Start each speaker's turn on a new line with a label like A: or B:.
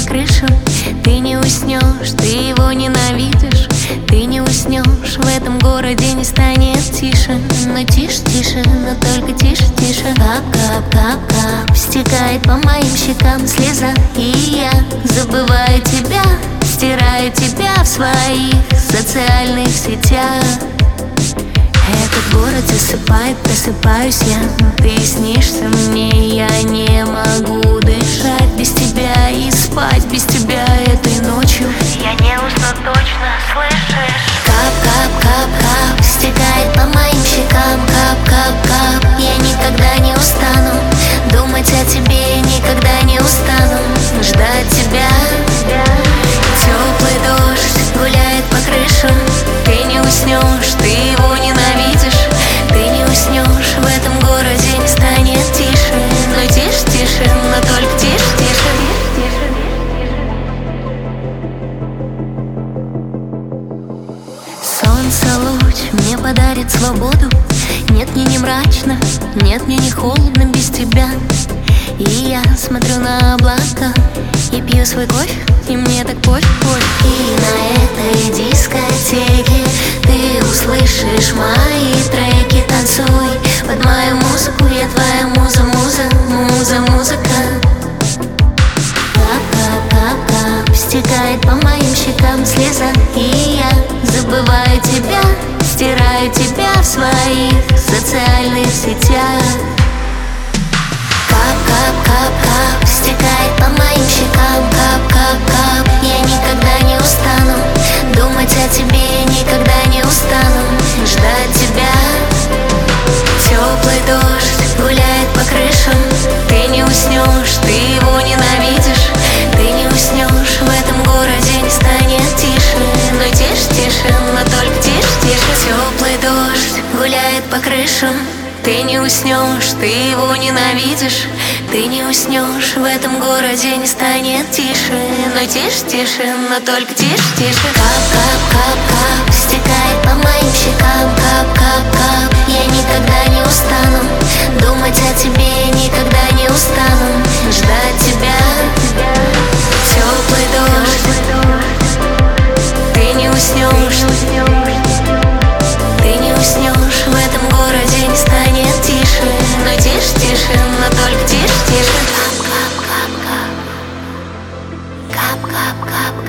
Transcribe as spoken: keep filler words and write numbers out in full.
A: крышам. Ты не уснешь, ты его ненавидишь. Ты не уснешь, в этом городе не станет тише. Но тише, тише, но только тише, тише. Кап, кап, кап, кап, стекает по моим щекам слеза. И я забываю тебя, стираю тебя в своих социальных сетях. Этот город засыпает, просыпаюсь я. Ты снишься мне, я не могу дышать без тебя и спать без тебя этой ночью.
B: Я не усну точно, слышишь?
A: Кап, кап, кап, кап, стекает по моим щекам. Кап, кап, кап, я никогда не устану думать о тебе, никогда не устану ждать тебя. Теплый дождь гуляет по крышам. Ты не уснешь, ты его ненавидишь. Ты не уснешь, в этом городе не станет тише. Но тише, тише, но только тише, тише, тише, тише. Солнце луч мне подарит свободу. Нет, мне не мрачно, нет, мне не холодно без тебя. И я смотрю на облака и пью свой кофе, и мне так пофиг, пофиг. И на этой дискотеке ты услышишь мои треки. Танцуй под мою музыку, я твоя муза, муза, муза, музыка. Кап, кап, кап, кап, стекает по моим щекам слеза. И я забываю тебя, стираю тебя в своих социальных сетях. Кап, кап, кап, кап, стекает по моим щекам. Кап, кап, кап, я никогда не устану думать о тебе, никогда не устану ждать тебя. Теплый дождь гуляет по крышам. Ты не уснешь, ты его ненавидишь. Ты не уснешь, в этом городе не станет тише. Но тише, тише, но только тише, тише. Теплый дождь гуляет по крышам. Ты не уснешь, ты его ненавидишь. Ты не уснешь, в этом городе не станет тише. Но тише, тише, но только тише, тише. Кап, кап, кап, кап, стекает по моим щекам. Кап, кап, кап, я никогда не устану думать о тебе, никогда не устану ждать тебя. Теплый дождь, ты не уснешь. Ты не уснешь, в этом городе не станет тише. Но тише, тише, но только тише, тише. Кап, кап, кап, кап. Кап, кап, кап.